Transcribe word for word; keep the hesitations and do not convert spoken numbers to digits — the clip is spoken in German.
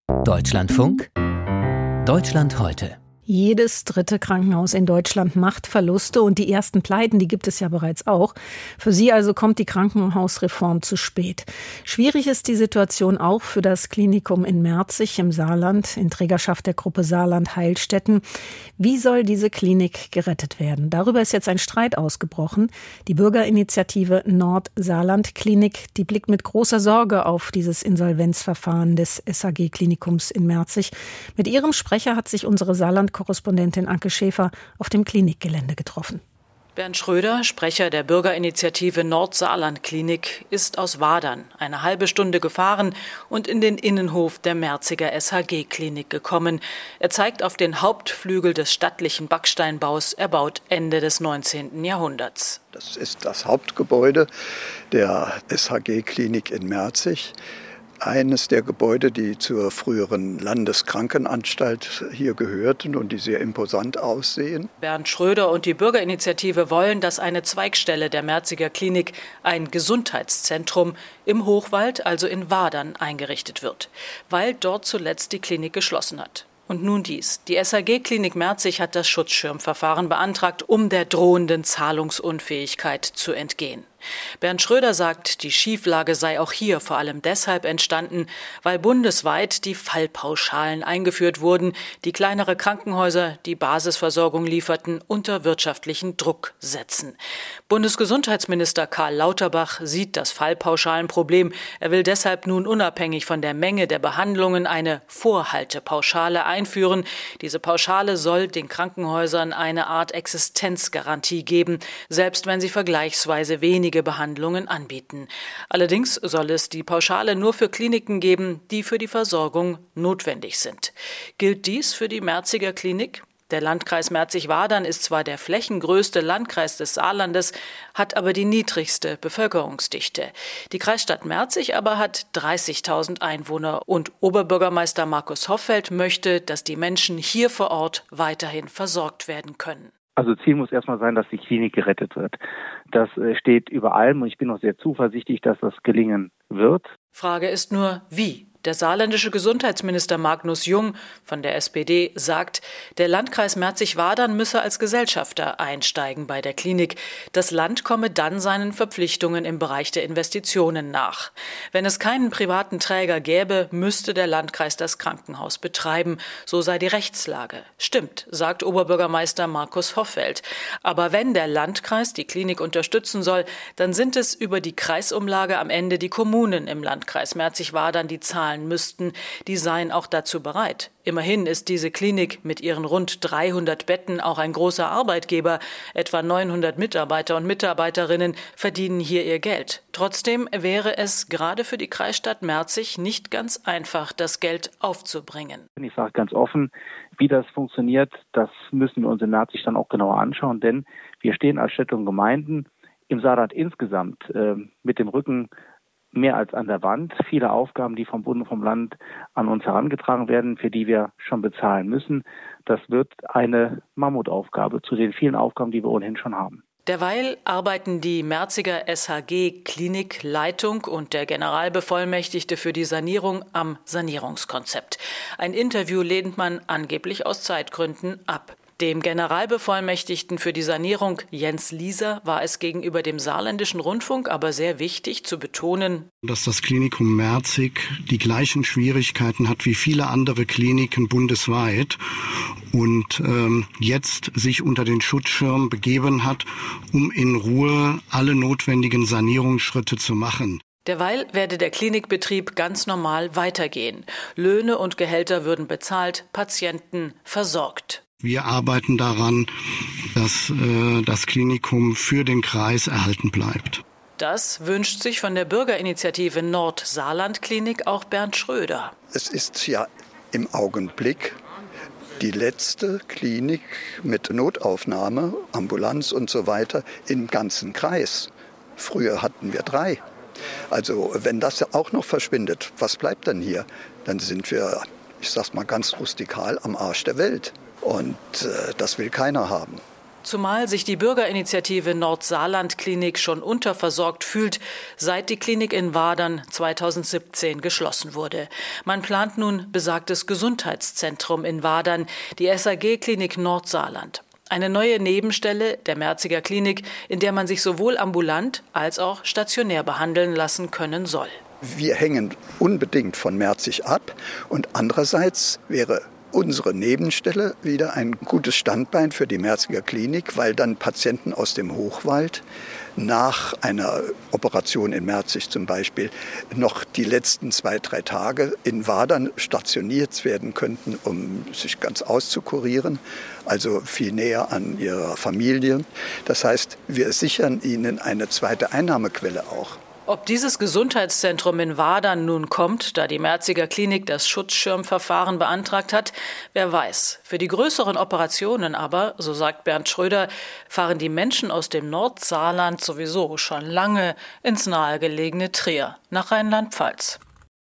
Deutschlandfunk, Deutschland heute. Jedes dritte Krankenhaus in Deutschland macht Verluste und die ersten Pleiten, die gibt es ja bereits auch. Für sie also kommt die Krankenhausreform zu spät. Schwierig ist die Situation auch für das Klinikum in Merzig im Saarland, in Trägerschaft der Gruppe Saarland-Heilstätten. Wie soll diese Klinik gerettet werden? Darüber ist jetzt ein Streit ausgebrochen. Die Bürgerinitiative Nord-Saarland-Klinik, die blickt mit großer Sorge auf dieses Insolvenzverfahren des S H G-Klinikums in Merzig. Mit ihrem Sprecher hat sich unsere Saarland Korrespondentin Anke Schäfer auf dem Klinikgelände getroffen. Bernd Schröder, Sprecher der Bürgerinitiative Nord-Saarland-Klinik, ist aus Wadern eine halbe Stunde gefahren und in den Innenhof der Merziger S H G-Klinik gekommen. Er zeigt auf den Hauptflügel des stattlichen Backsteinbaus, erbaut Ende des neunzehnten Jahrhunderts. Das ist das Hauptgebäude der S H G-Klinik in Merzig. Eines der Gebäude, die zur früheren Landeskrankenanstalt hier gehörten und die sehr imposant aussehen. Bernd Schröder und die Bürgerinitiative wollen, dass eine Zweigstelle der Merziger Klinik, ein Gesundheitszentrum, im Hochwald, also in Wadern, eingerichtet wird, weil dort zuletzt die Klinik geschlossen hat. Und nun dies. Die S H G-Klinik Merzig hat das Schutzschirmverfahren beantragt, um der drohenden Zahlungsunfähigkeit zu entgehen. Bernd Schröder sagt, die Schieflage sei auch hier vor allem deshalb entstanden, weil bundesweit die Fallpauschalen eingeführt wurden, die kleinere Krankenhäuser, die Basisversorgung lieferten, unter wirtschaftlichen Druck setzen. Bundesgesundheitsminister Karl Lauterbach sieht das Fallpauschalenproblem. Er will deshalb nun unabhängig von der Menge der Behandlungen eine Vorhaltepauschale einführen. Diese Pauschale soll den Krankenhäusern eine Art Existenzgarantie geben, selbst wenn sie vergleichsweise wenige Behandlungen anbieten. Allerdings soll es die Pauschale nur für Kliniken geben, die für die Versorgung notwendig sind. Gilt dies für die Merziger Klinik? Der Landkreis Merzig-Wadern ist zwar der flächengrößte Landkreis des Saarlandes, hat aber die niedrigste Bevölkerungsdichte. Die Kreisstadt Merzig aber hat dreißigtausend Einwohner und Oberbürgermeister Markus Hoffeld möchte, dass die Menschen hier vor Ort weiterhin versorgt werden können. Also Ziel muss erstmal sein, dass die Klinik gerettet wird. Das steht über allem und ich bin auch sehr zuversichtlich, dass das gelingen wird. Frage ist nur, wie? Der saarländische Gesundheitsminister Magnus Jung von der S P D sagt, der Landkreis Merzig-Wadern müsse als Gesellschafter einsteigen bei der Klinik. Das Land komme dann seinen Verpflichtungen im Bereich der Investitionen nach. Wenn es keinen privaten Träger gäbe, müsste der Landkreis das Krankenhaus betreiben. So sei die Rechtslage. Stimmt, sagt Oberbürgermeister Markus Hoffeld. Aber wenn der Landkreis die Klinik unterstützen soll, dann sind es über die Kreisumlage am Ende die Kommunen im Landkreis Merzig-Wadern, die zahlen müssten, die seien auch dazu bereit. Immerhin ist diese Klinik mit ihren rund dreihundert Betten auch ein großer Arbeitgeber. Etwa neunhundert Mitarbeiter und Mitarbeiterinnen verdienen hier ihr Geld. Trotzdem wäre es gerade für die Kreisstadt Merzig nicht ganz einfach, das Geld aufzubringen. Ich sage ganz offen, wie das funktioniert, das müssen wir uns in Merzig dann auch genauer anschauen, denn wir stehen als Städte und Gemeinden im Saarland insgesamt äh, mit dem Rücken mehr als an der Wand. Viele Aufgaben, die vom Bund und vom Land an uns herangetragen werden, für die wir schon bezahlen müssen. Das wird eine Mammutaufgabe zu den vielen Aufgaben, die wir ohnehin schon haben. Derweil arbeiten die Merziger S H G-Klinikleitung und der Generalbevollmächtigte für die Sanierung am Sanierungskonzept. Ein Interview lehnt man angeblich aus Zeitgründen ab. Dem Generalbevollmächtigten für die Sanierung Jens Lieser war es gegenüber dem Saarländischen Rundfunk aber sehr wichtig zu betonen, dass das Klinikum Merzig die gleichen Schwierigkeiten hat wie viele andere Kliniken bundesweit und ähm, jetzt sich unter den Schutzschirm begeben hat, um in Ruhe alle notwendigen Sanierungsschritte zu machen. Derweil werde der Klinikbetrieb ganz normal weitergehen. Löhne und Gehälter würden bezahlt, Patienten versorgt. Wir arbeiten daran, dass äh, das Klinikum für den Kreis erhalten bleibt. Das wünscht sich von der Bürgerinitiative Nord-Saarland-Klinik auch Bernd Schröder. Es ist ja im Augenblick die letzte Klinik mit Notaufnahme, Ambulanz und so weiter im ganzen Kreis. Früher hatten wir drei. Also wenn das auch noch verschwindet, was bleibt dann hier? Dann sind wir, ich sag's mal ganz rustikal, am Arsch der Welt. Und äh, das will keiner haben. Zumal sich die Bürgerinitiative Nordsaarland-Klinik schon unterversorgt fühlt, seit die Klinik in Wadern zweitausendsiebzehn geschlossen wurde. Man plant nun besagtes Gesundheitszentrum in Wadern, die S A G-Klinik Nordsaarland. Eine neue Nebenstelle der Merziger Klinik, in der man sich sowohl ambulant als auch stationär behandeln lassen können soll. Wir hängen unbedingt von Merzig ab und andererseits wäre unsere Nebenstelle wieder ein gutes Standbein für die Merziger Klinik, weil dann Patienten aus dem Hochwald nach einer Operation in Merzig zum Beispiel noch die letzten zwei, drei Tage in Wadern stationiert werden könnten, um sich ganz auszukurieren, also viel näher an ihrer Familie. Das heißt, wir sichern ihnen eine zweite Einnahmequelle auch. Ob dieses Gesundheitszentrum in Wadern nun kommt, da die Merziger Klinik das Schutzschirmverfahren beantragt hat, wer weiß. Für die größeren Operationen aber, so sagt Bernd Schröder, fahren die Menschen aus dem Nordsaarland sowieso schon lange ins nahegelegene Trier nach Rheinland-Pfalz.